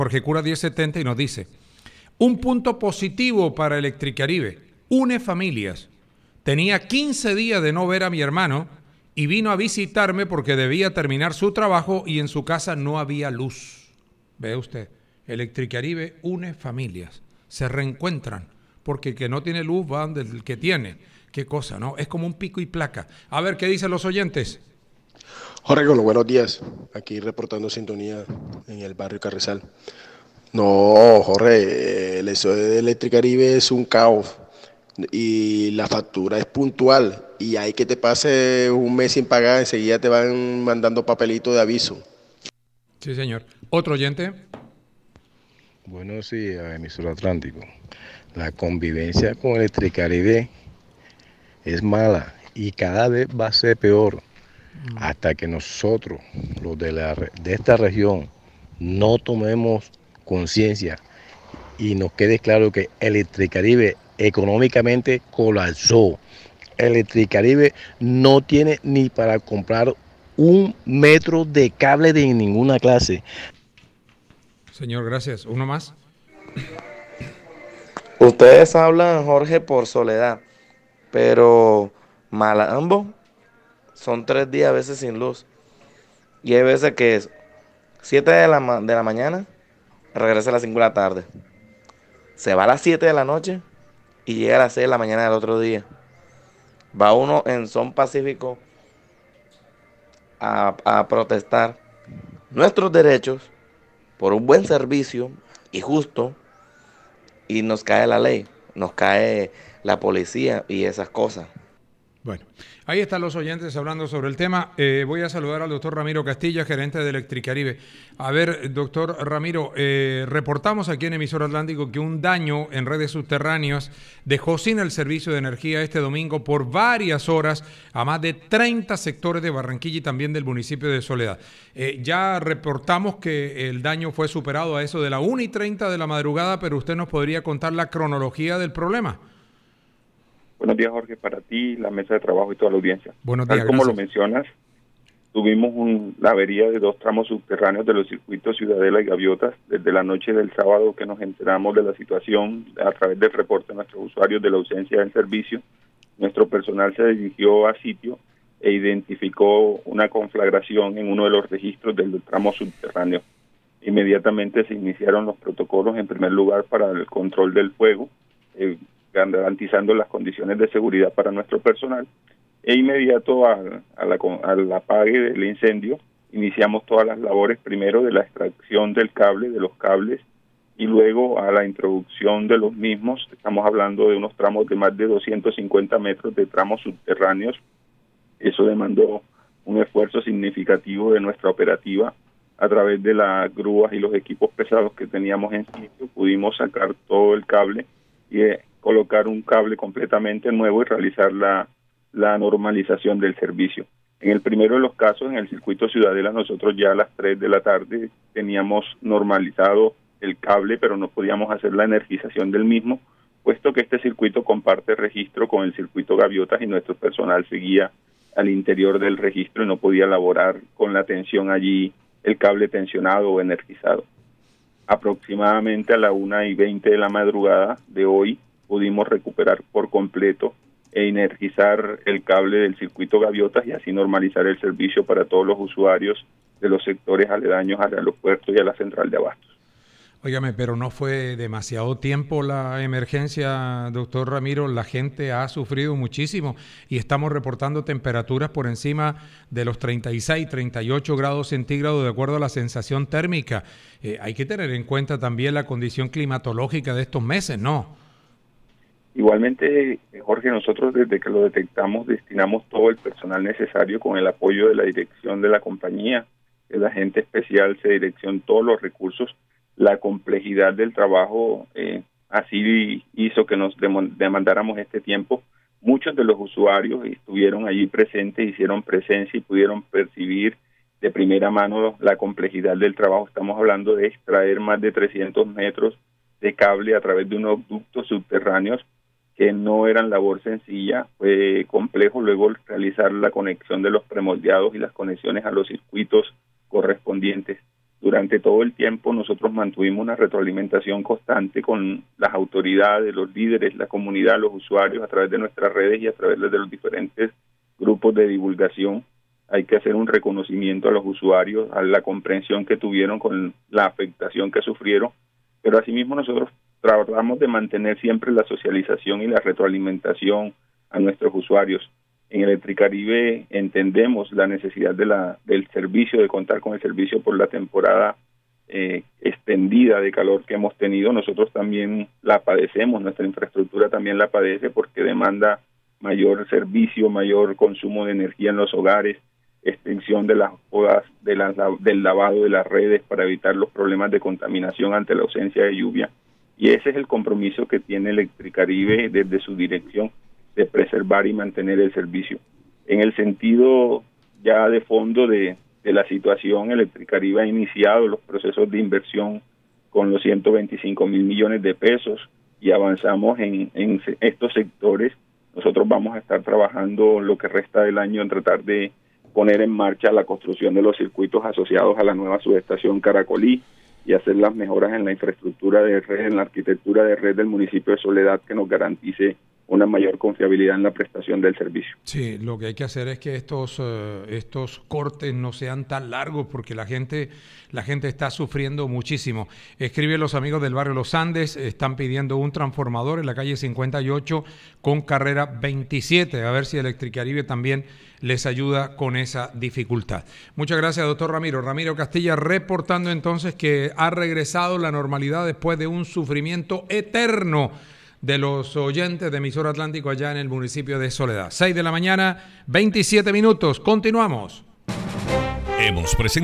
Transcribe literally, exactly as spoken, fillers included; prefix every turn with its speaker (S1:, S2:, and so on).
S1: Jorge Cura diez setenta y nos dice, un punto positivo para Electricaribe, une familias. Tenía quince días de no ver a mi hermano y vino a visitarme porque debía terminar su trabajo y en su casa no había luz. Ve usted, Electricaribe une familias, se reencuentran, porque el que no tiene luz va donde el que tiene. Qué cosa, ¿no? Es como un pico y placa. A ver, ¿qué dicen los oyentes?
S2: Jorge, con los buenos días. Aquí reportando sintonía en el barrio Carrizal. No, Jorge, el eso de Electricaribe es un caos y la factura es puntual y hay que te pase un mes sin pagar, enseguida te van mandando papelito de aviso.
S1: Sí, señor. ¿Otro oyente?
S3: Bueno, sí, emisor Atlántico. La convivencia con Electricaribe es mala y cada vez va a ser peor hasta que nosotros, los de, la, de esta región, no tomemos conciencia y nos quede claro que Electricaribe económicamente colapsó. Electricaribe no tiene ni para comprar un metro de cable de ninguna clase.
S1: Señor, gracias. ¿Uno más?
S4: Ustedes hablan, Jorge, por soledad, pero Malambo son tres días a veces sin luz. Y hay veces que es siete de la, ma- de la mañana, regresa a las cinco de la tarde. Se va a las siete de la noche y llega a las seis de la mañana del otro día. Va uno en son pacífico a, a protestar nuestros derechos por un buen servicio y justo, y nos cae la ley, nos cae la policía y esas cosas.
S1: Bueno, ahí están los oyentes hablando sobre el tema. Eh, voy a saludar al doctor Ramiro Castilla, gerente de Electricaribe. A ver, doctor Ramiro, eh, reportamos aquí en Emisor Atlántico que un daño en redes subterráneas dejó sin el servicio de energía este domingo por varias horas a más de treinta sectores de Barranquilla y también del municipio de Soledad. Eh, ya reportamos que el daño fue superado a eso de la una y treinta de la madrugada, pero usted nos podría contar la cronología del problema.
S5: Buenos días, Jorge, para ti, la mesa de trabajo y toda la audiencia.
S1: Buenos
S5: Tal
S1: días,
S5: como
S1: gracias.
S5: lo mencionas, tuvimos un, la avería de dos tramos subterráneos de los circuitos Ciudadela y Gaviotas desde la noche del sábado que nos enteramos de la situación a través del reporte de nuestros usuarios de la ausencia del servicio. Nuestro personal se dirigió a sitio e identificó una conflagración en uno de los registros del tramo subterráneo. Inmediatamente se iniciaron los protocolos, en primer lugar, para el control del fuego, eh, garantizando las condiciones de seguridad para nuestro personal, e inmediato a, a la, al apague del incendio iniciamos todas las labores, primero de la extracción del cable, de los cables, y luego a la introducción de los mismos. Estamos hablando de unos tramos de más de doscientos cincuenta metros de tramos subterráneos. Eso demandó un esfuerzo significativo de nuestra operativa. A través de las grúas y los equipos pesados que teníamos en sitio, pudimos sacar todo el cable y eh, colocar un cable completamente nuevo y realizar la, la normalización del servicio. En el primero de los casos, en el circuito Ciudadela, nosotros ya a las tres de la tarde teníamos normalizado el cable, pero no podíamos hacer la energización del mismo, puesto que este circuito comparte registro con el circuito Gaviotas y nuestro personal seguía al interior del registro y no podía laborar con la tensión allí, el cable tensionado o energizado. Aproximadamente a la una y veinte de la madrugada de hoy pudimos recuperar por completo e energizar el cable del circuito Gaviotas y así normalizar el servicio para todos los usuarios de los sectores aledaños al aeropuerto y a la central de abastos.
S1: Óigame, pero no fue demasiado tiempo la emergencia, doctor Ramiro. La gente ha sufrido muchísimo y estamos reportando temperaturas por encima de los treinta y seis, treinta y ocho grados centígrados de acuerdo a la sensación térmica. Eh, hay que tener en cuenta también la condición climatológica de estos meses, ¿no?
S5: Igualmente, Jorge, nosotros desde que lo detectamos destinamos todo el personal necesario con el apoyo de la dirección de la compañía, el agente especial se dirección todos los recursos. La complejidad del trabajo eh, así hizo que nos demandáramos este tiempo. Muchos de los usuarios estuvieron allí presentes, hicieron presencia y pudieron percibir de primera mano la complejidad del trabajo. Estamos hablando de extraer más de trescientos metros de cable a través de unos ductos subterráneos que no eran labor sencilla. Fue complejo luego realizar la conexión de los premoldeados y las conexiones a los circuitos correspondientes. Durante todo el tiempo nosotros mantuvimos una retroalimentación constante con las autoridades, los líderes, la comunidad, los usuarios, a través de nuestras redes y a través de los diferentes grupos de divulgación. Hay que hacer un reconocimiento a los usuarios, a la comprensión que tuvieron con la afectación que sufrieron, pero asimismo nosotros tratamos de mantener siempre la socialización y la retroalimentación a nuestros usuarios. En Electricaribe entendemos la necesidad de la, del servicio, de contar con el servicio por la temporada eh, extendida de calor que hemos tenido. Nosotros también la padecemos, nuestra infraestructura también la padece porque demanda mayor servicio, mayor consumo de energía en los hogares, extensión de las podas, de la, del lavado de las redes para evitar los problemas de contaminación ante la ausencia de lluvia. Y ese es el compromiso que tiene Electricaribe desde su dirección, de preservar y mantener el servicio. En el sentido ya de fondo de, de la situación, Electricaribe ha iniciado los procesos de inversión con los ciento veinticinco mil millones de pesos y avanzamos en, en estos sectores. Nosotros vamos a estar trabajando lo que resta del año en tratar de poner en marcha la construcción de los circuitos asociados a la nueva subestación Caracolí y hacer las mejoras en la infraestructura de red, en la arquitectura de red del municipio de Soledad que nos garantice una mayor confiabilidad en la prestación del servicio.
S1: Sí, lo que hay que hacer es que estos uh, estos cortes no sean tan largos porque la gente la gente está sufriendo muchísimo. Escribe los amigos del barrio Los Andes, están pidiendo un transformador en la calle cincuenta y ocho con carrera veintisiete, a ver si Electricaribe también les ayuda con esa dificultad. Muchas gracias, doctor Ramiro. Ramiro Castilla reportando entonces que ha regresado la normalidad después de un sufrimiento eterno de los oyentes de Emisora Atlántico allá en el municipio de Soledad. seis de la mañana, veintisiete minutos. Continuamos.
S6: Hemos presentado